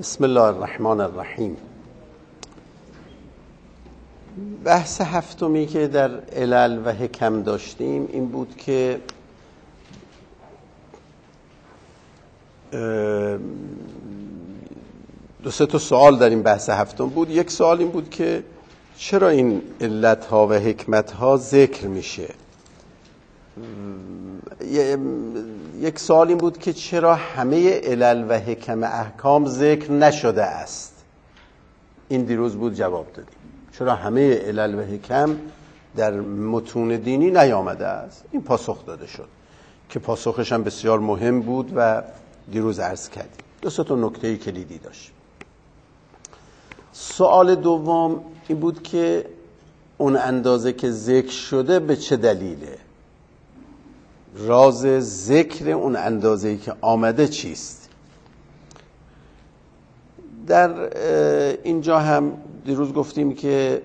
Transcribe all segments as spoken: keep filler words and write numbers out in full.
بسم الله الرحمن الرحیم. بحث هفتمی که در علل و حکم داشتیم این بود که دو سه تا سوال در این بحث هفتم بود. یک سوال این بود که چرا این علت ها و حکمت ها ذکر میشه. یک سوال این بود که چرا همه علل و حکم احکام ذکر نشده است. این دیروز بود جواب دادیم. چرا همه علل و حکم در متون دینی نیامده است. این پاسخ داده شد که پاسخش هم بسیار مهم بود و دیروز عرض کردیم. دو سه تا نکته کلیدی داشت. سوال دوم این بود که اون اندازه که ذکر شده به چه دلیله؟ راز ذکر اون اندازه‌ای که آمده چیست؟ در اینجا هم دیروز گفتیم که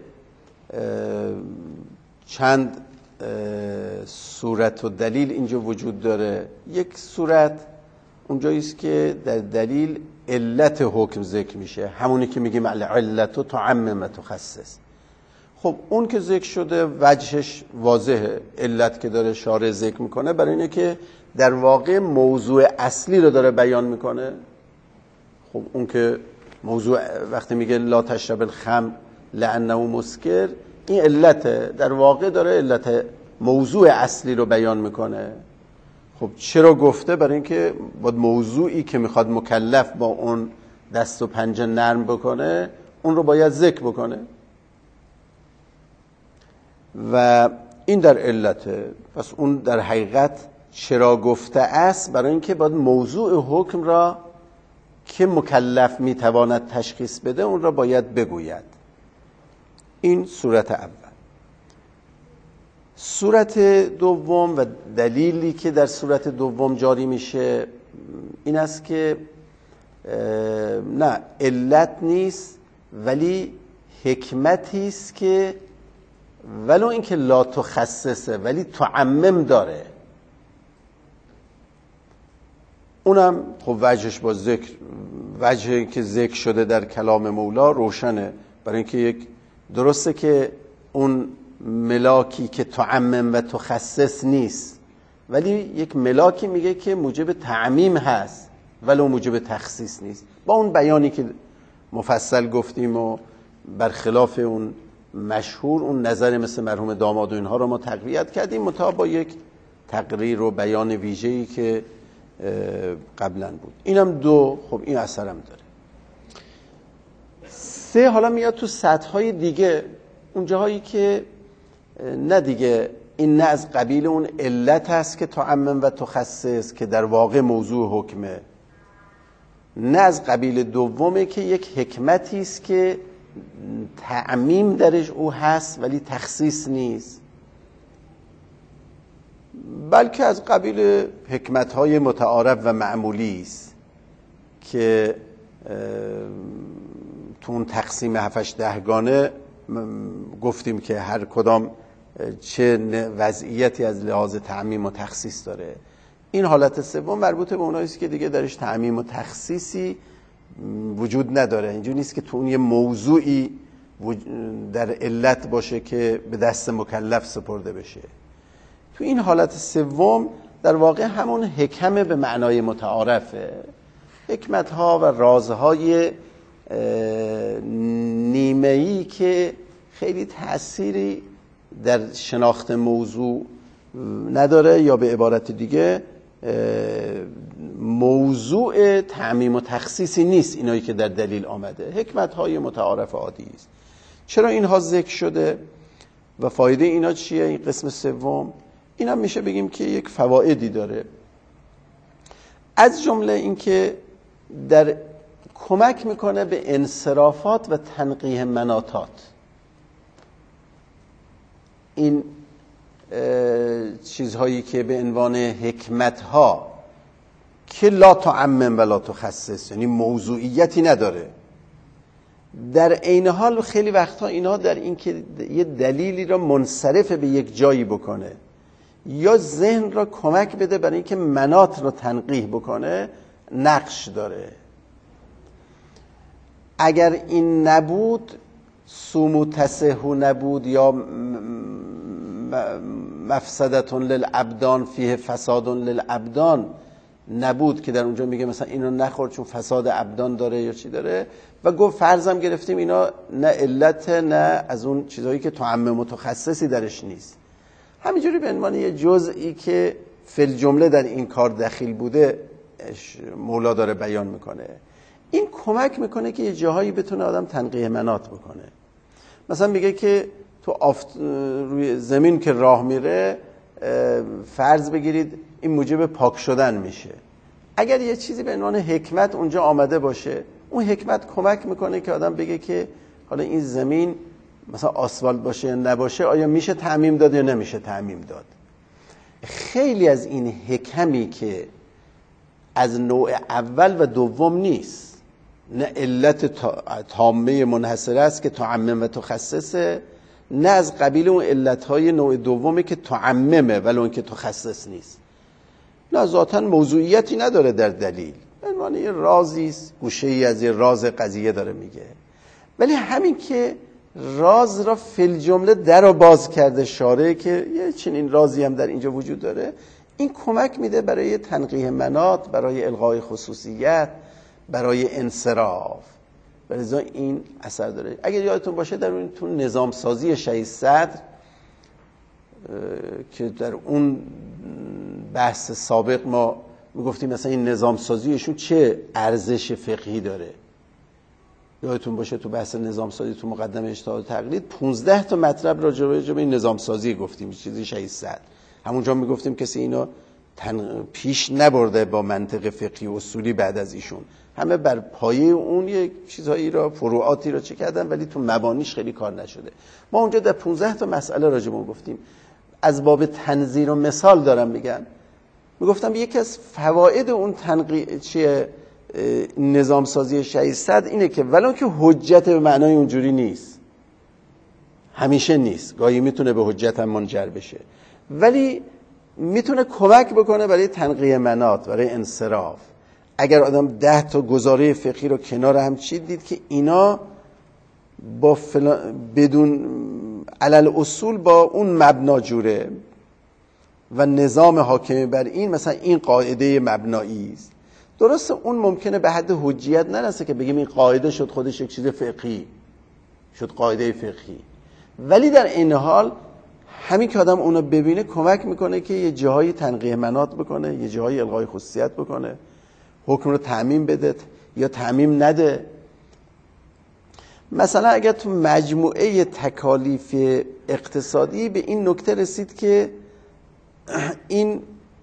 چند صورت و دلیل اینجا وجود داره. یک صورت اونجایی است که در دلیل علت حکم ذکر میشه، همونی که میگیم العلت و تعمم و تخصص. خب اون که ذکر شده وجهش واضحه. علت که داره شارع ذکر میکنه برای اینه که در واقع موضوع اصلی رو داره بیان میکنه. خب اون که موضوع وقتی میگه لا تشرب الخمر لانه مسکر، این علته، در واقع داره علت موضوع اصلی رو بیان میکنه. خب چرا گفته؟ برای اینکه با موضوعی که میخواد مکلف با اون دست و پنجه نرم بکنه اون رو باید ذکر بکنه و این در علته. پس اون در حقیقت چرا گفته است؟ برای اینکه باید موضوع حکم را که مکلف میتواند تشخیص بده اون را باید بگوید. این صورت اول. صورت دوم و دلیلی که در صورت دوم جاری میشه این است که نه علت نیست ولی حکمتی است که ولو اینکه لا تخصصه ولی تعمم داره. اونم خب وجهش با ذکر، وجهی که ذکر شده در کلام مولا روشنه. برای اینکه یک درسته که اون ملاکی که تعمم و تخصص نیست ولی یک ملاکی میگه که موجب تعمیم هست ولو موجب تخصیص نیست. با اون بیانی که مفصل گفتیم و برخلاف اون مشهور اون نظر مثل مرحوم داماد و اینها رو ما تقویت کردیم مطابق با یک تقریر و بیان ویژه‌ای که قبلا بود. اینم دو. خب این اثرم داره. سه، حالا میاد تو سطح‌های دیگه، اون جاهایی که نه دیگه این نه از قبیل اون علت هست که تعمم و تخصص که در واقع موضوع حکمه، نه از قبیل دومه که یک حکمتی است که تعمیم درش او هست ولی تخصیص نیست، بلکه از قبیل حکمت‌های متعارف و معمولی است که تو اون تقسیم هفتش دهگانه گفتیم که هر کدام چه وضعیتی از لحاظ تعمیم و تخصیص داره. این حالت سوم مربوط به اونایی است که دیگه درش تعمیم و تخصیصی وجود نداره. اینجوری نیست که تو اون یه موضوعی در علت باشه که به دست مکلف سپرده بشه. تو این حالت سوم در واقع همون حکم به معنای متعارفه، حکمت‌ها و رازهای نیمه‌ای که خیلی تأثیری در شناخت موضوع نداره، یا به عبارت دیگه موضوع تعمیم و تخصیصی نیست. اینایی که در دلیل آمده حکمت‌های متعارف عادی است. چرا اینها ذکر شده و فایده اینا چیه؟ این قسم سوم این هم میشه بگیم که یک فوایدی داره. از جمله این که در کمک میکنه به انصرافات و تنقیح مناطات. این چیزهایی که به عنوان حکمت‌ها که لا تعمم و لا تخصص، یعنی موضوعیتی نداره، در عین حال خیلی وقتها اینا در این که یه دلیلی را منصرف به یک جایی بکنه یا ذهن را کمک بده برای اینکه مناط را تنقیح بکنه نقش داره. اگر این نبود سومو تصحو نبود یا مفسدتون للابدان فیه فسادون للابدان نبود که در اونجا میگه مثلا اینو نخور چون فساد ابدان داره یا چی داره، و گفت فرضم گرفتیم اینا نه علت نه از اون چیزهایی که تعمم متخصصی درش نیست، همینجوری به عنوان یه جزئی که فی الجمله در این کار دخیل بوده مولا داره بیان میکنه. این کمک میکنه که یه جاهایی بتونه آدم تنقیح مناط بکنه. مثلا میگه که تو آفت... روی زمین که راه میره فرض بگیرید این موجب پاک شدن میشه. اگر یه چیزی به عنوان حکمت اونجا آمده باشه، اون حکمت کمک میکنه که آدم بگه که حالا این زمین مثلا آسفالت باشه یا نباشه آیا میشه تعمیم داد یا نمیشه تعمیم داد. خیلی از این حکمی که از نوع اول و دوم نیست، نه علت تامه منحصره است که تعمم و تخصصه، نه از قبیل اون علتهای نوع دومی که تعممه ولی اون که تخصص نیست، نه ذاتاً موضوعیتی نداره در دلیل، به عنوان یه رازی است، گوشه‌ای از یه راز قضیه داره میگه. ولی همین که راز را فی الجمله در و باز کرده شارع که یه چنین رازی هم در اینجا وجود داره، این کمک میده برای تنقیح مناط، برای الغای خصوصیت، برای انصراف. لذا این اثر داره. اگر یادتون باشه در اون تو نظام سازی شهید صدر که در اون بحث سابق ما میگفتیم مثلا این نظام سازیشون چه ارزش فقهی داره، یادتون باشه تو بحث نظام سازی تو مقدمه اجتهاد و تقلید پونزده تا مطلب راجع به این نظام سازی گفتیم، چیزی شهید صدر. همونجا میگفتیم کسی اینو تن... پیش نبرده با منطق فقهی و اصولی بعد از ایشون، همه بر پایه اون یک چیزهایی را فروعاتی را چه کردن ولی تو مبانیش خیلی کار نشده. ما اونجا در پونزده تا مسئله راجع به اون گفتیم. از باب تنظیر و مثال دارم میگن، میگفتم یکی از فواید اون تنقیح چیه نظام سازی شهید صدر اینه که ولو که حجت به معنای اونجوری نیست، همیشه نیست، گاهی میتونه به حجت هم منجر بشه، ولی میتونه کمک بکنه برای تنقیح مناط، برای انصراف. اگر آدم ده تا گزاره فقهی رو کنار هم چید دید که اینا با فلان بدون علل اصول با اون مبنا جوره و نظام حاکم بر این مثلا این قاعده مبنایی است، درسته اون ممکنه به حد حجیت نرسه که بگیم این قاعده شد خودش یک چیز فقهی شد، قاعده فقهی، ولی در این حال همین که آدم اونو ببینه کمک میکنه که یه جاهای تنقیح مناط بکنه، یه جاهای الغای خصوصیت بکنه، حکم رو تعمیم بده یا تعمیم نده. مثلا اگر تو مجموعه تکالیف اقتصادی به این نکته رسید که این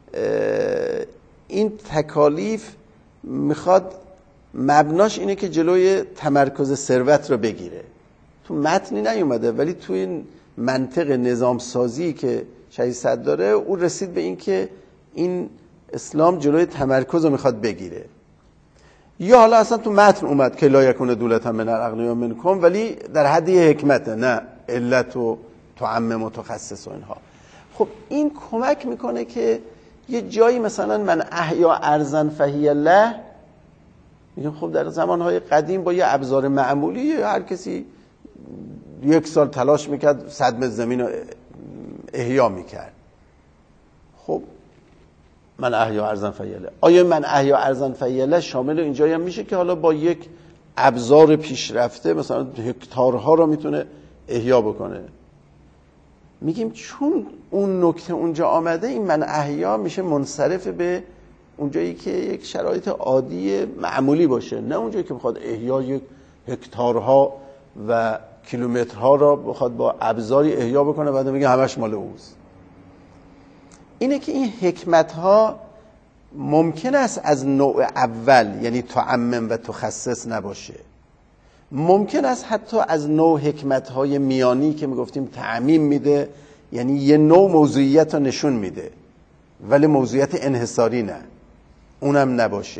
این تکالیف میخواد مبناش اینه که جلوی تمرکز ثروت رو بگیره، تو متنی نیومده ولی تو این منطق نظام سازی که شهید صدر داره او رسید به این که این اسلام جلوی تمرکز رو میخواد بگیره. یا حالا اصلا تو متن اومد که لا یکون دولت من الاغنیا منکم، ولی در حد یه حکمته، نه علت و تعمم متخصص و اینها. خب این کمک میکنه که یه جایی مثلا من احیا ارضا فهی له، میگم خب در زمانهای قدیم با یه ابزار معمولی هر کسی یک سال تلاش میکرد صد متر زمین رو احیا میکرد. خب من احیا ارضا فهی له، آیا من احیا ارضا فهی له شامل اینجایی هم میشه که حالا با یک ابزار پیشرفته مثلا هکتارها رو میتونه احیا بکنه؟ میگیم چون اون نکته اونجا آمده این من احیا میشه منصرف به اونجایی که یک شرایط عادی معمولی باشه، نه اونجایی که بخواد احیا یک هکتارها و کیلومترها را بخواد با ابزاری احیا بکنه بعد میگه همش مال اوست. اینه که این حکمت ها ممکن است از نوع اول یعنی تعمم و تخصص نباشه، ممکن است حتی از نوع حکمت های میانی که میگفتیم تعمیم میده، یعنی یه نوع موضوعیت رو نشون میده ولی موضوعیت انحصاری نه، اونم نباشه،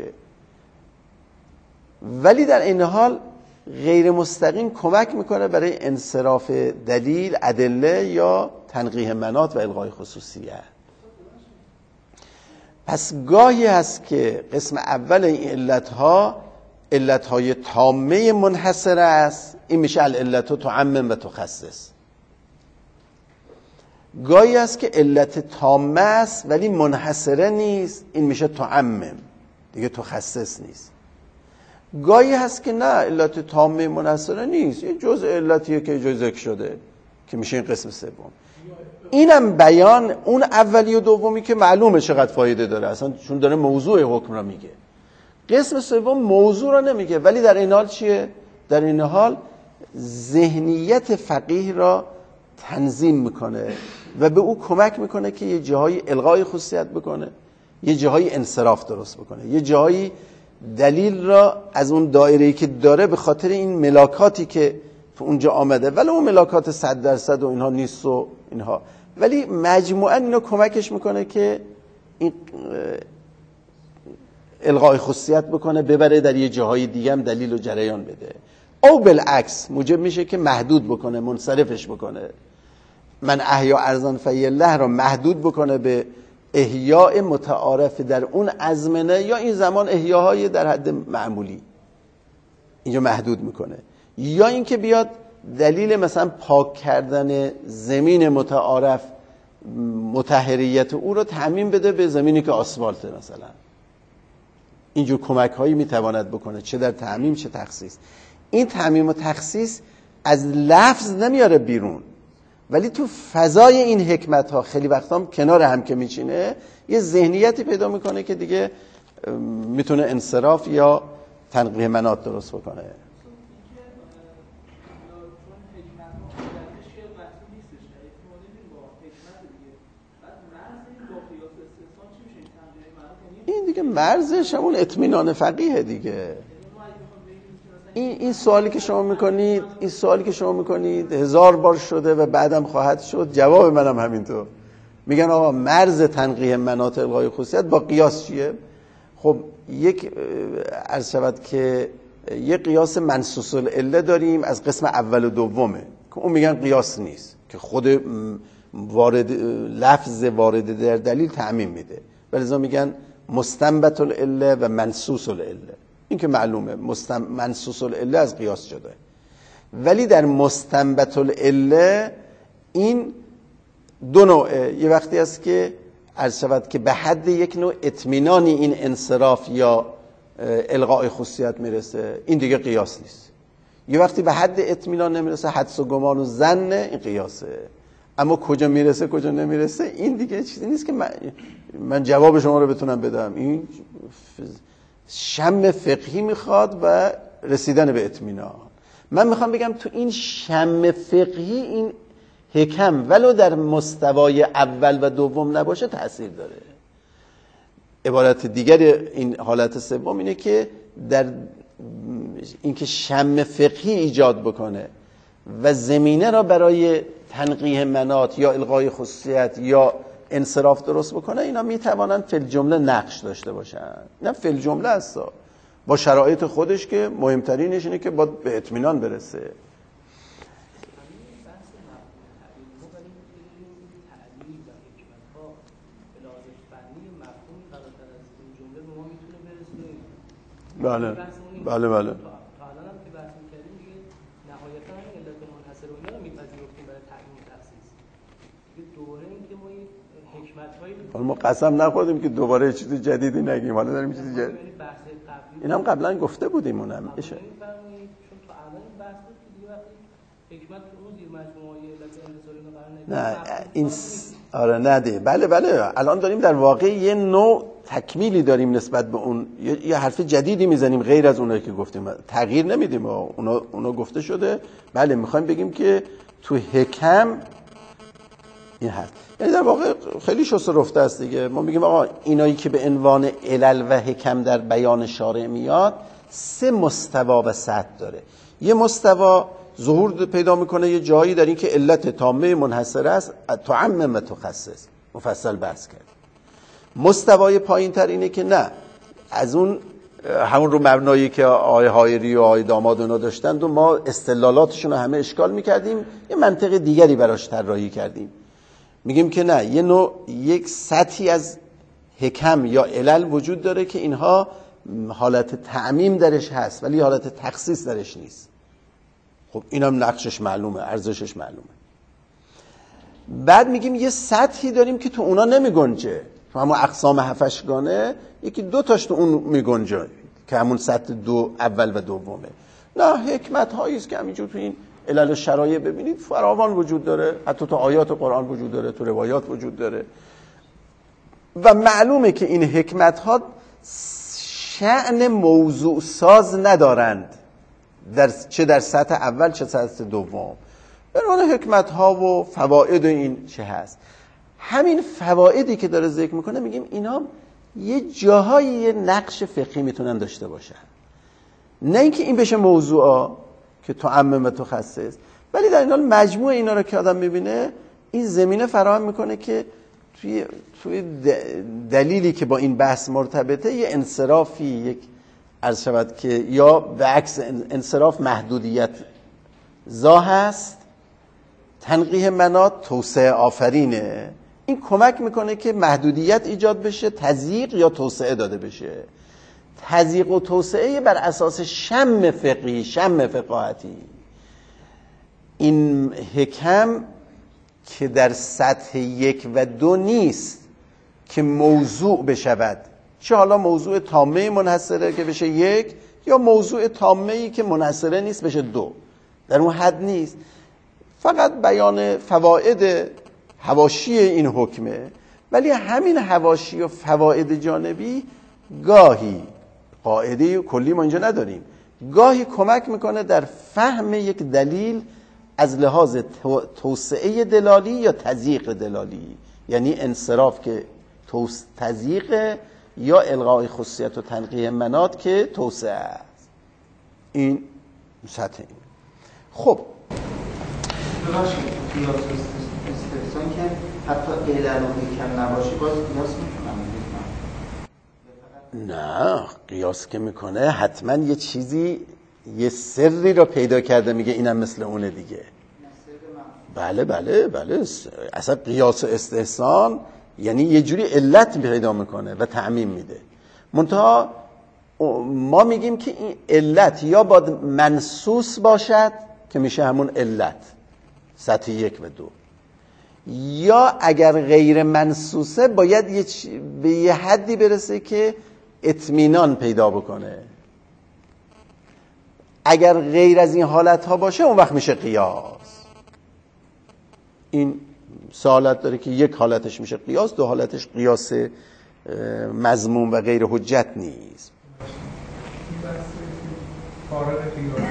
ولی در این حال غیر مستقیم کمک میکنه برای انصراف دلیل، ادله یا تنقیح مناط و الغای خصوصیت. پس گاهی هست که قسم اول این علتها علتهای تامه منحصره است، این میشه العلت تعمم و تخصص. گاهی است که علت تامه است ولی منحصره نیست، این میشه تعمم، دیگه تخصص نیست. گاهی هست که نه، علت تامه منحصره نیست، یه جزء علتیه که جزء ذکر شده که میشه این قسم سوم. اینم بیان اون اولی و دومی که معلومه چقدر فایده داره اصلا، چون داره موضوع حکم را میگه. قسم سوم موضوع را نمیگه، ولی در این حال چیه؟ در این حال ذهنیت فقیه را تنظیم میکنه و به او کمک میکنه که یه جاهای الغای خصوصیت بکنه، یه جاهای انصراف درست بکنه، یه جاهای دلیل را از اون دایره‌ای که داره به خاطر این ملاکاتی که اونجا آمده، ولی اون ملاکات صد درصد و اینها نیست و اینها، ولی مجموعاً اینو کمکش میکنه که این الغای خصوصیت بکنه، ببره در یه جاهای دیگه هم دلیل و جریان بده، او بالعکس موجب میشه که محدود بکنه، منصرفش بکنه. من احیا ارزان فیالله را محدود بکنه به احیاء متعارف در اون ازمنه، یا این زمان احیاهای در حد معمولی اینجا محدود میکنه، یا اینکه بیاد دلیل مثلا پاک کردن زمین متعارف مطهریت او رو تعمیم بده به زمینی که آسفالته مثلا. اینجور کمک هایی میتواند بکنه، چه در تعمیم چه تخصیص. این تعمیم و تخصیص از لفظ نمیاره بیرون، ولی تو فضای این حکمت ها خیلی وقتا هم کنار هم که میچینه یه ذهنیتی پیدا میکنه که دیگه میتونه انصراف یا تنقیح مناط درست بکنه. این دیگه مرزش همون اطمینان فقیه دیگه. این این سوالی که شما میکنید این سوالی که شما میکنید هزار بار شده و بعدم خواهد شد، جواب منم همینطور. میگن آقا مرز تنقیح مناط الغای خصوصیت با قیاس چیه؟ خب یک عرض شود که یک قیاس منصوص العله داریم از قسم اول و دومه که اون میگن قیاس نیست، که خود وارد لفظ وارد در دلیل تعمیم میده، ولذا میگن مستنبت العله و منصوص العله. این که معلومه مستم... منصوص العله از قیاس شده، ولی در مستنبت العله این دو نوعه. یه وقتی است که عرض شود که به حد یک نوع اطمینانی این انصراف یا الغاء خصوصیت میرسه، این دیگه قیاس نیست. یه وقتی به حد اطمینان نمیرسه، حدس و گمان و ظن، این قیاسه. اما کجا میرسه کجا نمیرسه این دیگه چیزی نیست که من, من جواب شما رو بتونم بدم. این شم فقهی میخواد و رسیدن به اطمینان. من میخوام بگم تو این شم فقهی این حکم ولو در مستوای اول و دوم نباشه تأثیر داره. عبارت دیگر این حالت سوم اینه که در اینکه شم فقهی ایجاد بکنه و زمینه را برای تنقیح مناط یا الغای خصوصیت یا انصراف درست بکنه، اینا میتوانن فی الجمله نقش داشته باشن. نه فی الجمله است، با شرایط خودش که مهمترینش اینه که باید به اطمینان برسه. بله بله بله. ما قسم نخوردیم که دوباره چیز جدیدی نگیم، حالا داریم چیز جدید. این هم قبلا گفته بودیم اونم بشه. نه این آره نده. بله بله الان داریم در واقع یه نوع تکمیلی داریم نسبت به اون، یه حرف جدیدی میزنیم غیر از اونایی که گفتیم، تغییر نمیدیم. اونا اونا گفته شده. بله میخوایم بگیم که تو حکم این حرف، یعنی در واقع خیلی شسته رفته است دیگه. ما میگیم آقا اینایی که به عنوان علل و حکم در بیان شارع میاد سه مستوا و سطح داره. یه مستوا ظهور پیدا میکنه یه جایی در این که علت تامه منحصره است، تعمم و تخصص، مفصل بحث کرد. مستوای پایین تر اینه که نه، از اون همون رو مبنایی که آقای حایری و آقای داماد اونا داشتند و ما استدلالاتشون رو همه اشکال میکردیم، یه منطق دیگری براش طراحی کردیم. میگیم که نه، یه نوع یک سطحی از حکم یا علل وجود داره که اینها حالت تعمیم درش هست ولی حالت تخصیص درش نیست. خب اینم نقشش معلومه، ارزشش معلومه. بعد میگیم یه سطحی داریم که تو اونا نمیگنجه، تو همون اقسام هفتشگانه یکی دو تاش تو اون میگنجه که همون سطح دو اول و دومه. نه، حکمت هایی است که همینجور تو این علل و شرایع ببینید فراوان وجود داره، حتی تو آیات قرآن وجود داره، تو روایات وجود داره و معلومه که این حکمت ها شأن موضوع ساز ندارند، در چه در سطح اول چه سطح دوم. برای حکمت ها و فواید این چه هست. همین فوایدی که داره ذکر میکنه میگیم اینا یه جاهایی یه نقش فقهی میتونن داشته باشن، نه اینکه این بشه موضوعا که تعمم و تخصص، ولی در این حال مجموع اینا رو که آدم میبینه این زمینه فراهم میکنه که توی توی دلیلی که با این بحث مرتبطه یه انصرافی، یک عرض شود که یا به عکس انصراف محدودیت زا هست، تنقیح مناط توسعه آفرینه. این کمک میکنه که محدودیت ایجاد بشه، تضییق یا توسعه داده بشه. تضییق و توسعه بر اساس شم فقهی، شم فقاهتی. این حکم که در سطح یک و دو نیست که موضوع بشود، چه حالا موضوع تامه منحصره که بشه یک، یا موضوع تامه‌ای که منحصره نیست بشه دو، در اون حد نیست. فقط بیان فواید حواشی این حکمه، ولی همین حواشی و فواید جانبی گاهی، قاعده کلی ما اینجا نداریم، گاهی کمک میکنه در فهم یک دلیل از لحاظ توسعه دلالی یا تضییق دلالی، یعنی انصراف که تضییق یا الغای خصوصیت و تنقیح مناط که توسعه است. این سطح این. خب ببخشید قیاس استحسان که حتی علل و حکم نباشی باز قیاس میکنم؟ نه، قیاس که میکنه حتما یه چیزی، یه سری رو پیدا کرده میگه اینم مثل اونه دیگه. بله بله بله، اصلا قیاس و استحسان یعنی یه جوری علت پیدا میکنه و تعمیم میده. منتها ما میگیم که این علت یا باید منصوص باشد که میشه همون علت سطح یک و دو، یا اگر غیر منصوصه باید یه چ... به یه حدی برسه که اطمینان پیدا بکنه. اگر غیر از این حالت ها باشه اون وقت میشه قیاس. این سه حالت داره که یک حالتش میشه قیاس، دو حالتش قیاس مضمون و غیر حجت نیست. این بحث فارغ قیاس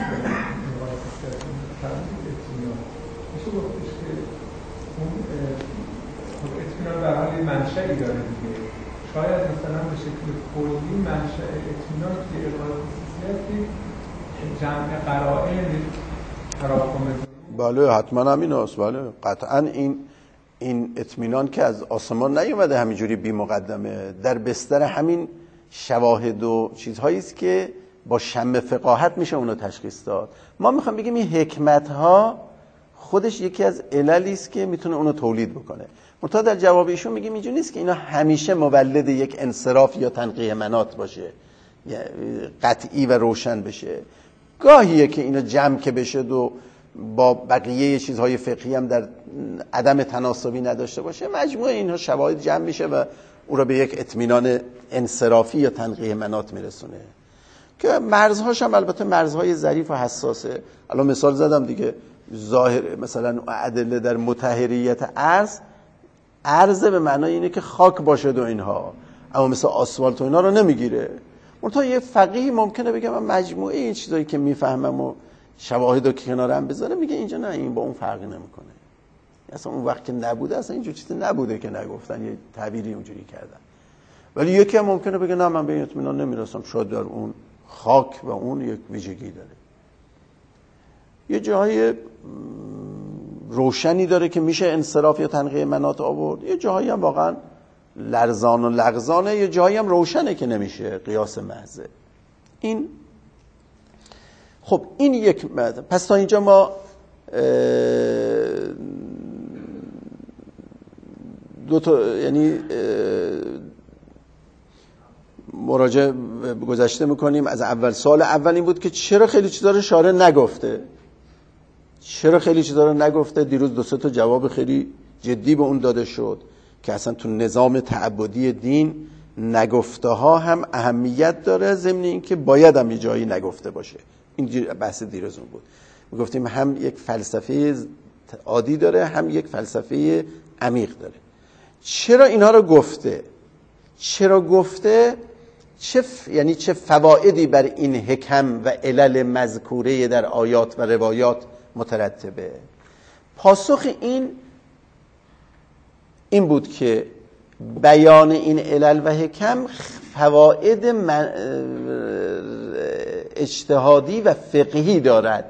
میشه گفتش که اون اطمینان در حال منشأی داره دیگه. شاید مثلا به شکل کلی منشأ اطمینان که الغای خصوصیتی جمع قرائن تراکم. بله حتما همین هست. بله قطعا این این اطمینان که از آسمان نیومده همینجوری بی مقدمه، در بستر همین شواهد و چیزهایی است که با شم فقاهت میشه اونو تشخیص داد. ما میخوام بگیم این حکمت ها خودش یکی از عللی است که میتونه اونو تولید بکنه. منتها در جواب ایشون میگیم اینجوری نیست که اینا همیشه مولد یک انصراف یا تنقیح مناط باشه، قطعی و روشن بشه. گاهیه که اینا جمع که بشه و با بقیه چیزهای فقهی هم در عدم تناسبی نداشته باشه، مجموعه اینها شواهد جمع میشه و او را به یک اطمینان انصرافی یا تنقیح مناط میرسونه که مرزهاش هم البته مرزهای ظریف و حساسه. الان مثال زدم دیگه، ظاهر مثلا ادله در مطهریت ارض، ارض به معنای اینه که خاک باشه و اینها، اما مثلا آسفالت و اینا رو نمیگیره. منتها یه فقیهی ممکنه بگه من مجموعه این چیزایی که میفهمم و شواهدو که کنارم بذاره، میگه اینجا نه، این با اون فرقی نمیکنه. اصلا اون وقت که نبوده اصلا اینجور چیزی نبوده که نگفتن، یه تعبیری اونجوری کردن. ولی یکی هم ممکنه بگه نه من به این اطمینان نمیرسم، شاید در اون خاک و اون یک ویژگی داره، یه جای روشنی داره که میشه انصراف یا تنقیح مناط آورد، یه جایی هم واقعا لرزان و لغزانه، یه جایی هم روشنه که نمیشه قیاس محضه. این خب این یک مد. پس تا اینجا ما دو تا، یعنی مراجعه گذشته میکنیم از اول. سوال اول این بود که چرا خیلی چیزا رو شارع نگفته؟ چرا خیلی چیزا رو نگفته؟ دیروز دو سه تا جواب خیلی جدی به اون داده شد که اصلا تو نظام تعبدی دین نگفته ها هم اهمیت داره، ضمن اینکه باید هم یه جایی نگفته باشه. این بحث دیروز اون بود. میگفتیم هم یک فلسفه عادی داره، هم یک فلسفه عمیق داره. چرا اینها رو گفته؟ چرا گفته؟ چه ف... یعنی چه فوائدی بر این حکم و علل مذکوره در آیات و روایات مترتبه؟ پاسخ این این بود که بیان این علل و حکم فواید من... اجتهادی و فقهی دارد.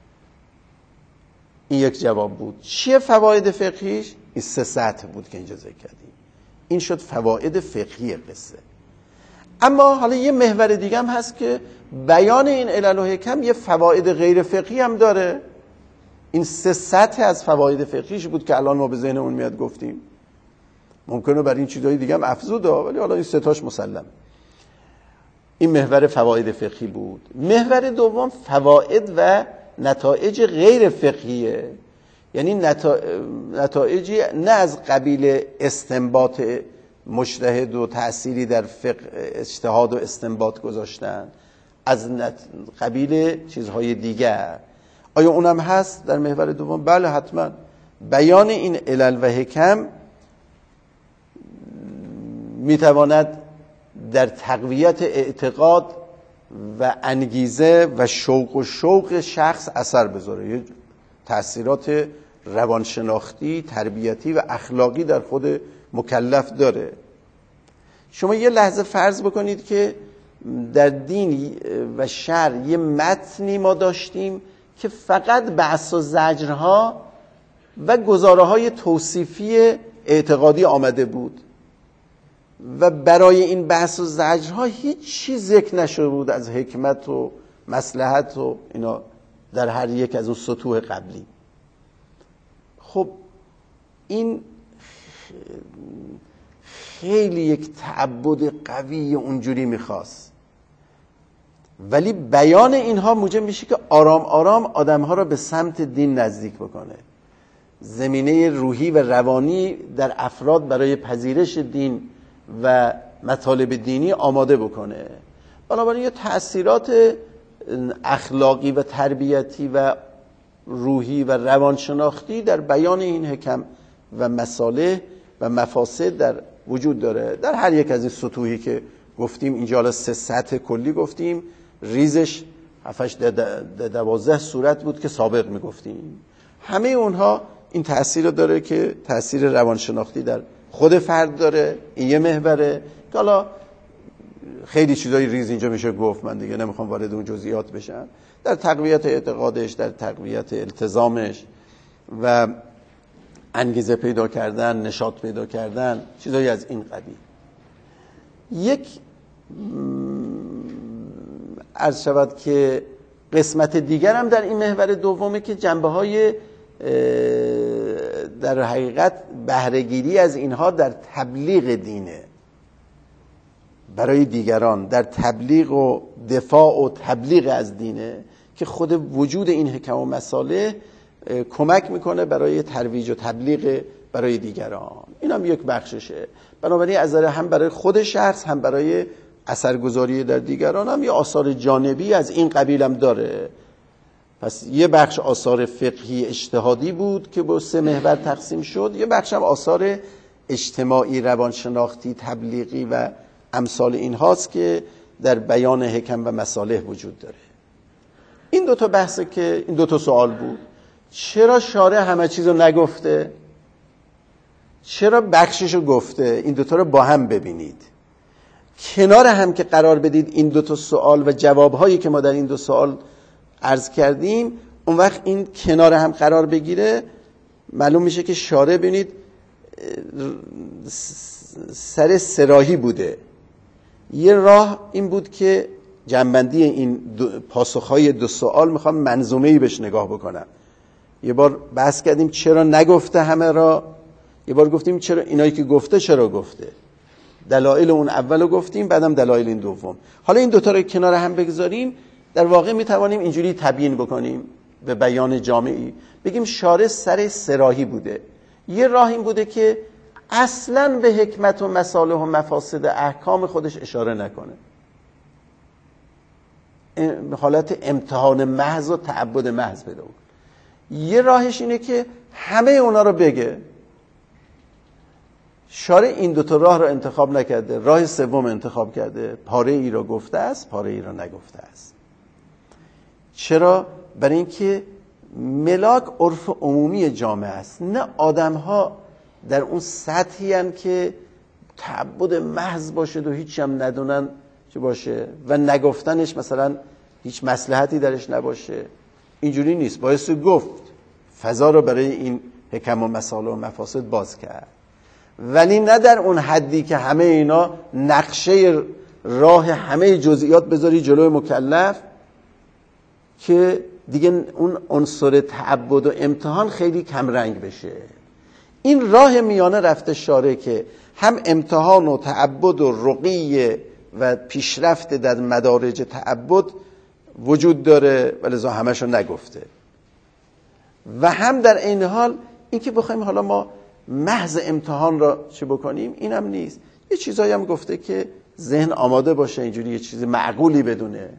این یک جواب بود. چیه فواید فقهیش؟ این سه سطح بود که اینجا ذکر کردیم. این شد فواید فقهی قصه. اما حالا یه محور دیگه هم هست که بیان این علل و حکم یه فواید غیر فقهی هم داره. این سه سطح از فواید فقهیش بود که الان ما به ذهنمون میاد گفتیم. ممکنه برای این چیزای دیگه هم افزوده، ولی حالا این سه تاش مسلم. این محور فواید فقهی بود. محور دوم فواید و نتایج غیر فقهیه، یعنی نتایجی نه از قبیل استنباط مجتهد و تأثیری در فقه اجتهاد و استنباط گذاشتن، از قبیل چیزهای دیگر. آیا اونم هست در محور دوم؟ بله حتما. بیان این علل و حکم میتواند در تقویت اعتقاد و انگیزه و شوق و شوق شخص اثر بذاره. یه تأثیرات روانشناختی، تربیتی و اخلاقی در خود مکلف داره. شما یه لحظه فرض بکنید که در دین و شرع یه متنی ما داشتیم که فقط بحث و زجرها و گزاره‌های توصیفی اعتقادی آمده بود و برای این بحث و زجرها هیچ چیز ذکر نشده بود از حکمت و مصلحت و اینا در هر یک از اون سطوح قبلی. خب این خیلی یک تعبد قوی اونجوری میخواست، ولی بیان اینها موجب میشه که آرام آرام آدمها را به سمت دین نزدیک بکنه، زمینه روحی و روانی در افراد برای پذیرش دین و مطالب دینی آماده بکنه. بنابراین یه تأثیرات اخلاقی و تربیتی و روحی و روانشناختی در بیان این حکم و مصالح و مفاسد در وجود داره در هر یک از این سطوحی که گفتیم. اینجا حالا سه سطح کلی گفتیم، ریزش هفتش دوازده صورت بود که سابق میگفتیم. همه اونها این تأثیر رو داره که تأثیر روانشناختی در خود فرد داره. این یه محوره که حالا خیلی چیزای ریز اینجا میشه گفت، من دیگه نمیخوام وارد اون جزئیات بشم. در تقویت اعتقادش، در تقویت التزامش و انگیزه پیدا کردن، نشاط پیدا کردن، چیزایی از این قبیل. یک عرض شود که قسمت دیگر هم در این محور دومه که جنبه های در حقیقت بهره‌گیری از اینها در تبلیغ دینه برای دیگران، در تبلیغ و دفاع و تبلیغ از دینه که خود وجود این حکم و مصالح کمک میکنه برای ترویج و تبلیغ برای دیگران. این هم یک بخششه. بنابراین از نظر هم برای خود شخص هم برای اثرگذاری در دیگران هم یه آثار جانبی از این قبیل هم داره. پس یه بخش آثار فقهی اجتهادی بود که با سه محور تقسیم شد، یه بخش هم آثار اجتماعی، روانشناختی، تبلیغی و امثال این هاست که در بیان حکم و مصالح وجود داره. این دو تا بحثه که این دو تا سوال بود. چرا شارع همه چیز رو نگفته؟ چرا بخشش رو گفته؟ این دوتا رو با هم ببینید. کنار هم که قرار بدید این دو تا سوال و جوابهایی که ما در این دو سوال عرض کردیم، اون وقت این کنار هم قرار بگیره، معلوم میشه که شارع ببینید سر سراحی بوده. یه راه این بود که جنبندی این پاسخهای دو سوال میخوام منظومه‌ای بهش نگاه بکنم. یه بار بحث کردیم چرا نگفته همه را، یه بار گفتیم چرا اینایی که گفته چرا گفته. دلایل اون اول رو گفتیم، بعدم دلایل این دوم. حالا این دوتا رو کنار هم بگذاریم، در واقع میتوانیم اینجوری تبیین بکنیم به بیان جامعی، بگیم شارع سر سه راهی بوده. یه راه این بوده که اصلاً به حکمت و مصالح و مفاسد احکام خودش اشاره نکنه، حالت امتحان محض و تعبد محض پیدا کنه. یه راهش اینه که همه اونا رو بگه. شارع این دوتا راه رو انتخاب نکرده، راه سوم انتخاب کرده، پاره ای را گفته است، پاره ای را نگفته است. چرا؟ برای اینکه ملاک عرف عمومی جامعه است، نه آدم ها در اون سطحی هن که تعبد محض باشه و هیچی هم ندونن چه باشه و نگفتنش مثلا هیچ مصلحتی درش نباشه. اینجوری نیست، باعث گفت فضا رو برای این حکم و مصالح و مفاسد باز کرد، ولی نه در اون حدی که همه اینا نقشه راه همه جزئیات بذاری جلوی مکلف که دیگه اون عنصر تعبد و امتحان خیلی کم رنگ بشه. این راه میانه رفته شارع که هم امتحان و تعبد و رقی و پیشرفت در مدارج تعبد وجود داره و لذا همشو نگفته، و هم در این حال این که بخوایم حالا ما محض امتحان را چه بکنیم اینم نیست. یه چیزایی هم گفته که ذهن آماده باشه، اینجوری یه چیز معقولی بدونه.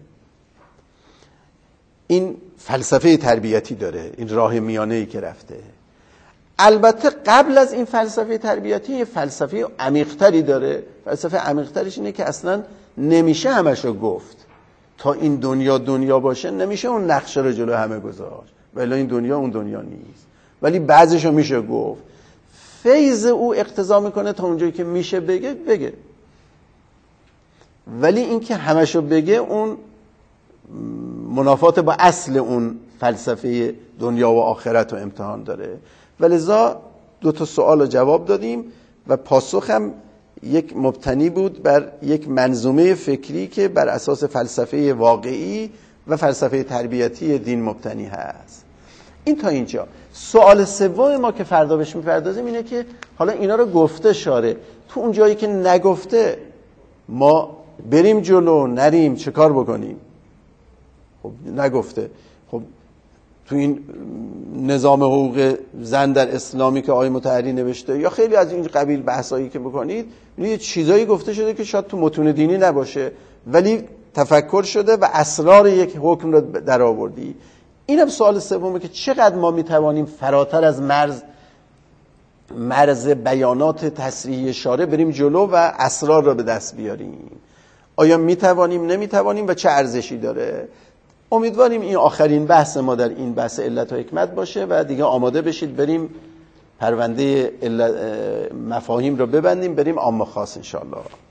این فلسفه تربیتی داره، این راه میانه‌ای که رفته. البته قبل از این فلسفه تربیتی یه فلسفه عمیق‌تری داره. فلسفه عمیق‌ترش اینه که اصلا نمیشه همش رو گفت. تا این دنیا دنیا باشه نمیشه اون نقشه رو جلو همه گذاشت، ولی این دنیا اون دنیا نیست، ولی بعضیش رو میشه گفت. فیض او اقتضا میکنه تا اونجایی که میشه بگه بگه، ولی این که همش رو بگه اون منافات با اصل اون فلسفه دنیا و آخرت و امتحان داره. ولذا دو تا سوال رو جواب دادیم و پاسخ هم یک مبتنی بود بر یک منظومه فکری که بر اساس فلسفه واقعی و فلسفه تربیتی دین مبتنی هست. این تا اینجا. سوال سوم ما که فردا بهش میپردازیم اینه که حالا اینا رو گفته شارع، تو اون جایی که نگفته ما بریم جلو نریم چه کار بکنیم؟ خب نگفته. خب تو این نظام حقوق زن در اسلامی که آقای مطهری نوشته یا خیلی از این قبیل بحثایی که بکنید، یه چیزایی گفته شده که شاید تو متون دینی نباشه ولی تفکر شده و اسرار یک حکم رو در آوردی. اینم سوال سومه که چقدر ما میتوانیم فراتر از مرز مرز بیانات تصریحی شارع بریم جلو و اسرار رو به دست بیاریم. آیا میتوانیم نمیتوانیم و چه ارزشی داره؟ امیدواریم این آخرین بحث ما در این بحث علت و حکمت باشه و دیگه آماده بشید بریم پرونده مفاهیم رو ببندیم، بریم عام و خاص انشاءالله.